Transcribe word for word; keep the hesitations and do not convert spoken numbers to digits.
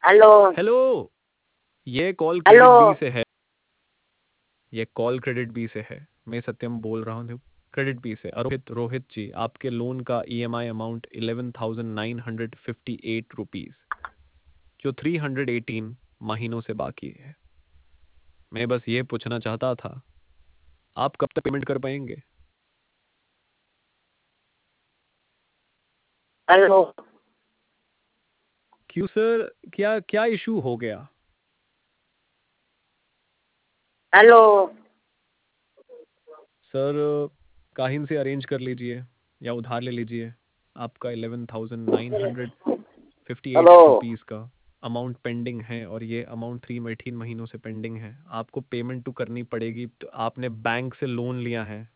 Hello hello. ये call hello KreditBee से है। ये कॉल क्रेडिट बी से है। मैं सत्यम बोल रहा हूँ क्रेडिट बी से। रोहित रोहित जी, आपके लोन का EMI amount eleven thousand nine hundred fifty eight rupees, जो थ्री हंड्रेड एटीन महीनों से बाकी है। मैं बस ये पूछना चाहता था, आप कब तक पेमेंट कर पाएंगे? हेलो क्यों सर, क्या क्या इशू हो गया? हेलो सर, काहिन से अरेंज कर लीजिए या उधार ले लीजिए। आपका eleven thousand nine hundred fifty eight hello rupees का अमाउंट पेंडिंग है, और ये अमाउंट थ्री एटीन महीनों से पेंडिंग है। आपको पेमेंट तो करनी पड़ेगी। तो आपने बैंक से लोन लिया है,